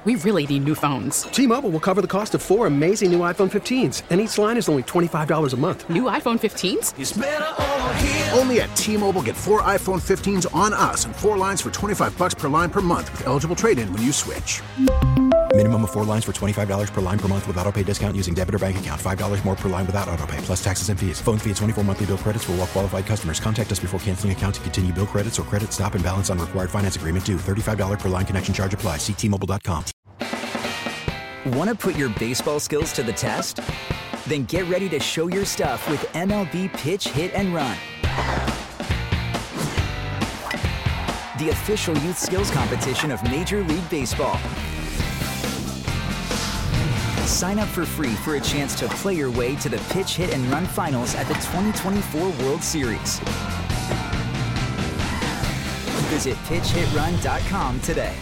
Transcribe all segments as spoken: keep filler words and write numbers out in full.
We really need new phones. T-Mobile will cover the cost of four amazing new iPhone fifteens, and each line is only twenty-five dollars a month. New iPhone fifteens? It's better over here. Only at T-Mobile, get four iPhone fifteens on us and four lines for twenty-five dollars per line per month with eligible trade-in when you switch. Minimum of four lines for twenty-five dollars per line per month with autopay discount using debit or bank account. five dollars more per line without autopay, plus taxes and fees. Phone fee at twenty-four monthly bill credits for well-qualified customers. Contact us before canceling account to continue bill credits or credit stop and balance on required finance agreement due. thirty-five dollars per line connection charge applies. See T Mobile dot com. Want to put your baseball skills to the test? Then get ready to show your stuff with M L B Pitch, Hit, and Run. The official youth skills competition of Major League Baseball. Sign up for free for a chance to play your way to the Pitch, Hit, and Run finals at the twenty twenty-four World Series. Visit pitch hit run dot com today.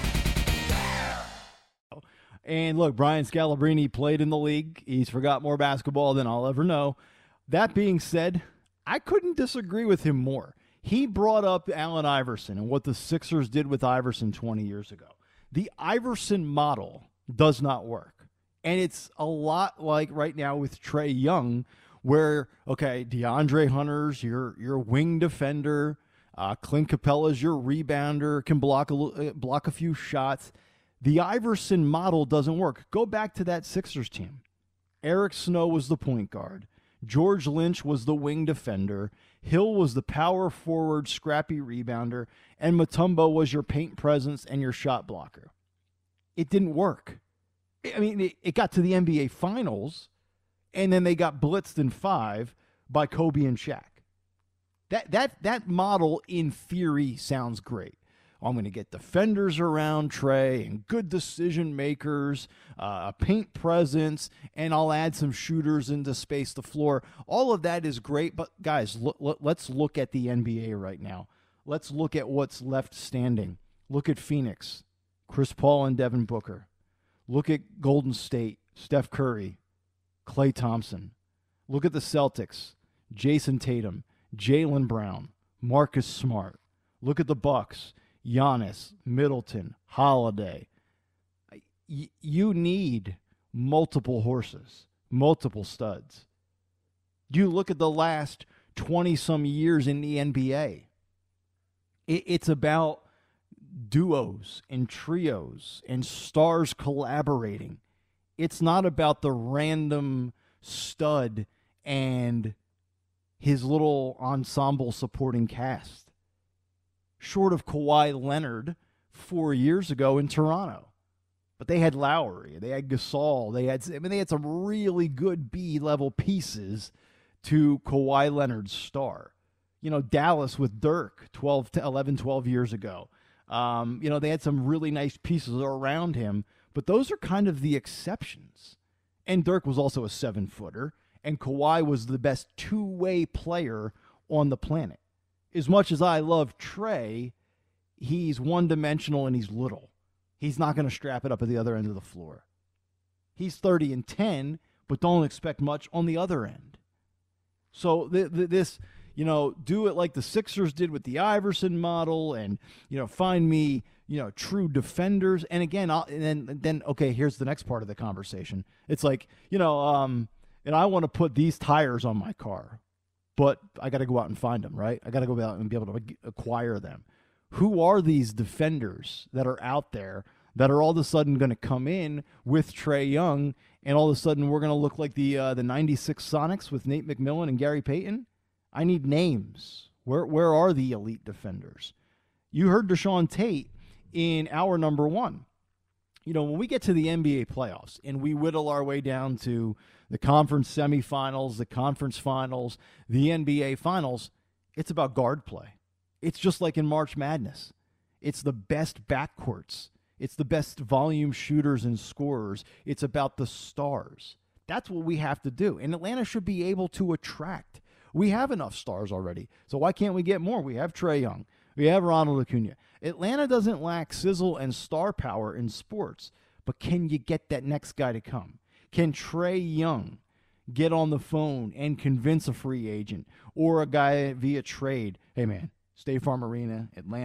And look, Brian Scalabrine played in the league. He's forgot more basketball than I'll ever know. That being said, I couldn't disagree with him more. He brought up Allen Iverson and what the Sixers did with Iverson twenty years ago. The Iverson model does not work. And it's a lot like right now with Trae Young, where, okay, DeAndre Hunter's your, your wing defender. Uh, Clint Capella's your rebounder, can block a, uh, block a few shots. The Iverson model doesn't work. Go back to that Sixers team. Eric Snow was the point guard. George Lynch was the wing defender. Hill was the power forward, scrappy rebounder. And Mutombo was your paint presence and your shot blocker. It didn't work. I mean, it, it got to the N B A Finals, and then they got blitzed in five by Kobe and Shaq. That that that model, in theory, sounds great. I'm going to get defenders around Trae and good decision makers, uh, a paint presence, and I'll add some shooters in to space the floor. All of that is great, but guys, look, look, let's look at the N B A right now. Let's look at what's left standing. Look at Phoenix, Chris Paul and Devin Booker. Look at Golden State, Steph Curry, Klay Thompson. Look at the Celtics, Jason Tatum, Jaylen Brown, Marcus Smart. Look at the Bucks, Giannis, Middleton, Holiday. Y- you need multiple horses, multiple studs. You look at the last twenty-some years in the N B A. It- it's about duos and trios and stars collaborating. It's not about the random stud and his little ensemble supporting cast. Short of Kawhi Leonard four years ago in Toronto. But they had Lowry, they had Gasol, they had I mean they had some really good B-level pieces to Kawhi Leonard's star. You know, Dallas with Dirk twelve to eleven, twelve years ago. Um, you know, they had some really nice pieces around him, but those are kind of the exceptions. And Dirk was also a seven-footer, and Kawhi was the best two-way player on the planet. As much as I love Trae, he's one-dimensional and he's little. He's not going to strap it up at the other end of the floor. He's thirty and ten, but don't expect much on the other end. So th- th- this... You know, do it like the Sixers did with the Iverson model and, you know, find me, you know, true defenders. And again, I'll, and then, then, okay, here's the next part of the conversation. It's like, you know, um, and I want to put these tires on my car, but I got to go out and find them, right? I got to go out and be able to acquire them. Who are these defenders that are out there that are all of a sudden going to come in with Trae Young and all of a sudden we're going to look like the uh, the ninety-six Sonics with Nate McMillan and Gary Payton? I need names. Where where are the elite defenders? You heard Deshaun Tate in hour number one. You know, when we get to the N B A playoffs and we whittle our way down to the conference semifinals, the conference finals, the N B A finals, it's about guard play. It's just like in March Madness. It's the best backcourts. It's the best volume shooters and scorers. It's about the stars. That's what we have to do. And Atlanta should be able to attract. We have enough stars already. So why can't we get more? We have Trae Young. We have Ronald Acuna. Atlanta doesn't lack sizzle and star power in sports, but can you get that next guy to come? Can Trae Young get on the phone and convince a free agent or a guy via trade, hey man, State Farm Arena, Atlanta,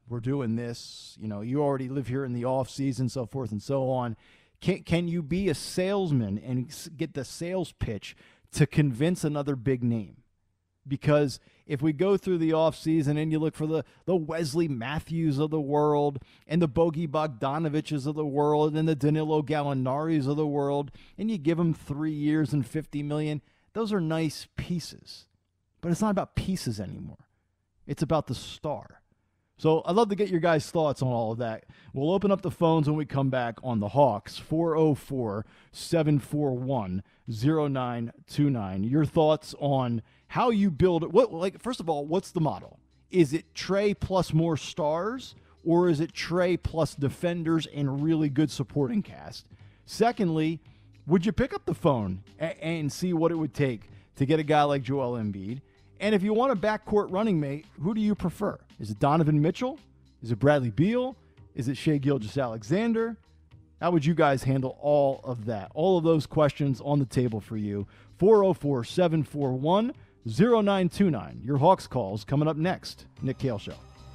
we're doing this. You know, you already live here in the off season, so forth and so on. Can, can you be a salesman and get the sales pitch to convince another big name? Because if we go through the offseason and you look for the, the Wesley Matthews of the world and the Bogey Bogdanoviches of the world and the Danilo Gallinaris of the world, and you give them three years and fifty million dollars, those are nice pieces. But it's not about pieces anymore. It's about the star. So I'd love to get your guys' thoughts on all of that. We'll open up the phones when we come back on the Hawks, four oh four, seven four one, oh nine two nine. Your thoughts on how you build it. What, like, first of all, what's the model? Is it Trae plus more stars, or is it Trae plus defenders and really good supporting cast? Secondly, would you pick up the phone a- and see what it would take to get a guy like Joel Embiid? And if you want a backcourt running mate, who do you prefer? Is it Donovan Mitchell? Is it Bradley Beal? Is it Shai Gilgeous-Alexander? How would you guys handle all of that? All of those questions on the table for you. four oh four, seven four one, oh nine two nine. Your Hawks calls coming up next. Nick Kale Show.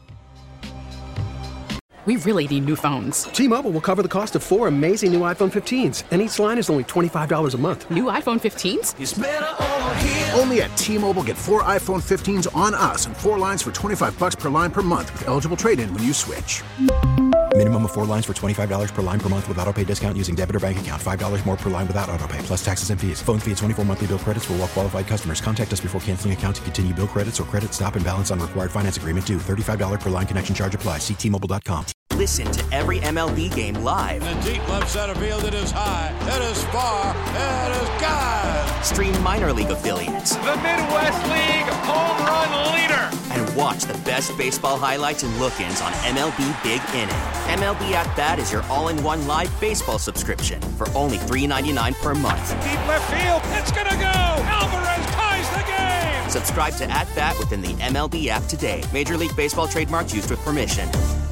We really need new phones. T-Mobile will cover the cost of four amazing new iPhone fifteens, and each line is only twenty-five dollars a month. New iPhone fifteens? It's better over here. Only at T-Mobile, get four iPhone fifteens on us and four lines for twenty-five bucks per line per month with eligible trade-in when you switch. Minimum of four lines for twenty-five dollars per line per month with autopay discount using debit or bank account. five dollars more per line without autopay, plus taxes and fees. Phone fee at twenty-four monthly bill credits for well-qualified customers. Contact us before canceling account to continue bill credits or credit stop and balance on required finance agreement due. thirty-five dollars per line connection charge applies. See T Mobile dot com. Listen to every M L B game live. In the deep left center field, it is high, it is far, it is gone. Stream minor league affiliates. The Midwest League home run leader. And watch the best baseball highlights and look-ins on M L B Big Inning. M L B At Bat is your all-in-one live baseball subscription for only three dollars and ninety-nine cents per month. Deep left field, it's gonna go. Alvarez ties the game. Subscribe to At Bat within the M L B app today. Major League Baseball trademarks used with permission.